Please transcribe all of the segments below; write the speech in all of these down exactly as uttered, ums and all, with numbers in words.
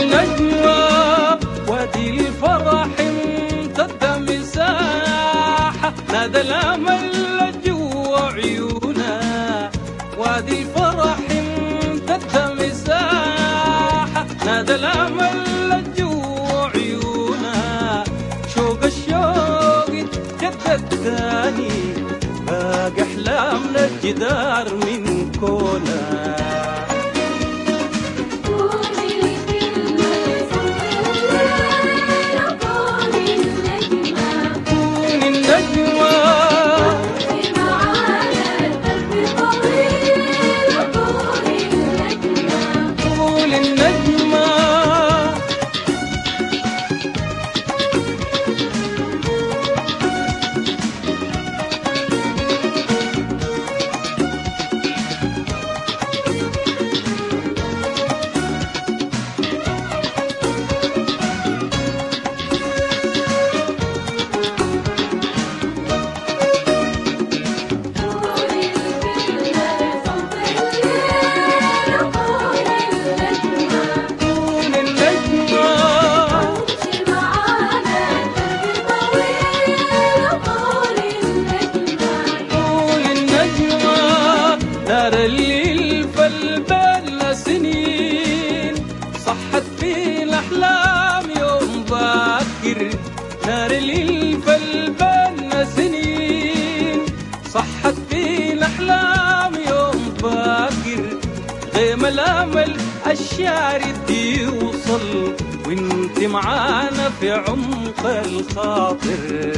النجوى وادي الفرح امتد مساحة، نادى الأمل جوا عيونا. وادي الفرح امتد مساحة، نادى الأمل جوا عيونا. شوق الشوق اتجدد تاني، باقي أحلامنا الجدار من كونا. نار الليل فالبالنا سنين، صحت في الأحلام يوم باكر. نار الليل فالبالنا سنين، صحت في الأحلام يوم باكر. غيم الأمل الشارد يوصل، وانت معانا في عمق الخاطر.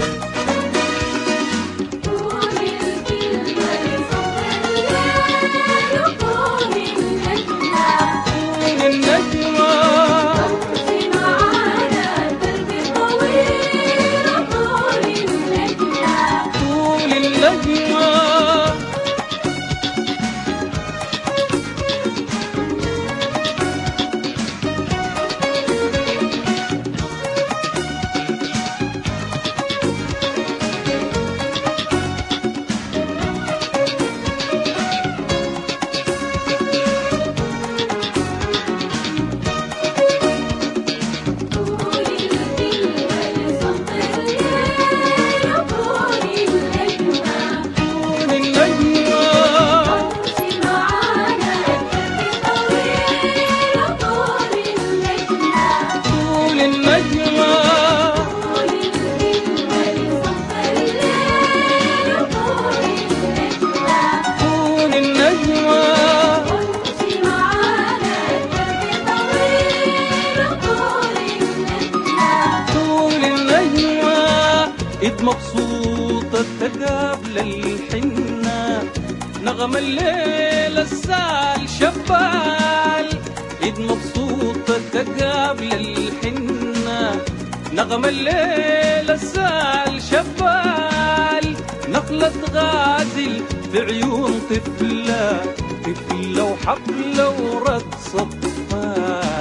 إيد مبسوطة تقابل الحنة، نغم الليل السال شبال. إيد مبسوطة تقابل الحنة، نغم الليل السال شبال. نخلة غازل في عيون طفلة، طفلة وحبلة ورقصة طفال.